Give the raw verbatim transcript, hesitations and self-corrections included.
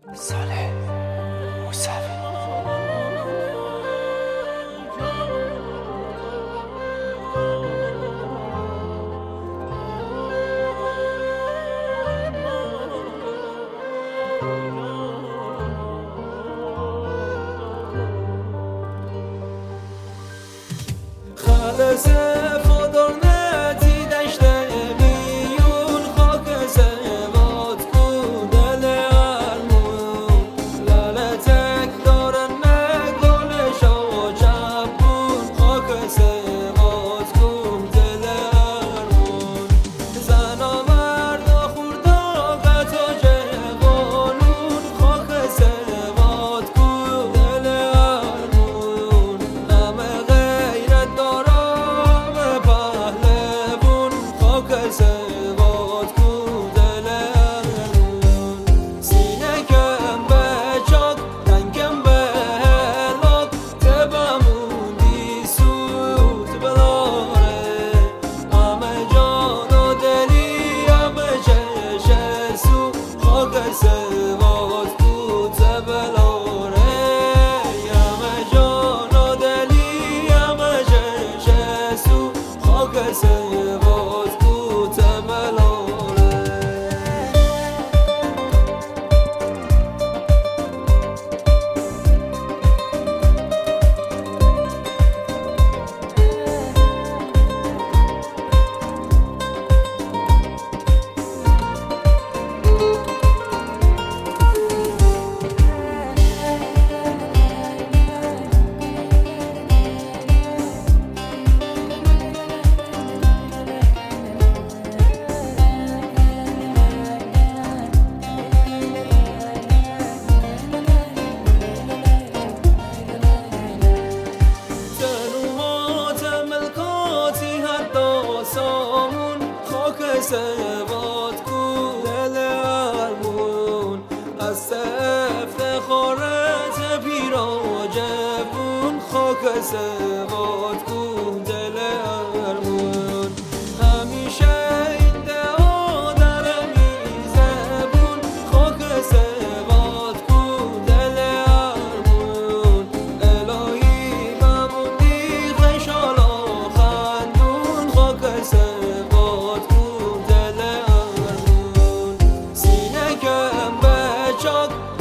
صالح موسوی. خالص فدرنتی دشته میون خاک سواد کو دل ارمون لاله تک دارن گل شو چپون خاک سواد کو دل ارمون زنا مردا خوردا قطع جوانون خاک سواد کو دل ارمون همه غیرت سواد کو دل ارمون سینه کم به چاک تنگم به هلاک تبمون دی سوت بلاره همه جان و دلی همه چشه سو خاک سواد کو تبلاره همه جان و دلی همه چشه سو خاک سواد سواد کو دل ارمون از افتخارت پیراجبون خاک سواد کو دل ارمون همیشه این دعا در میزبون خاک سواد کو دل ارمون الهی بموندی خشالا خندون خاک سواد چاک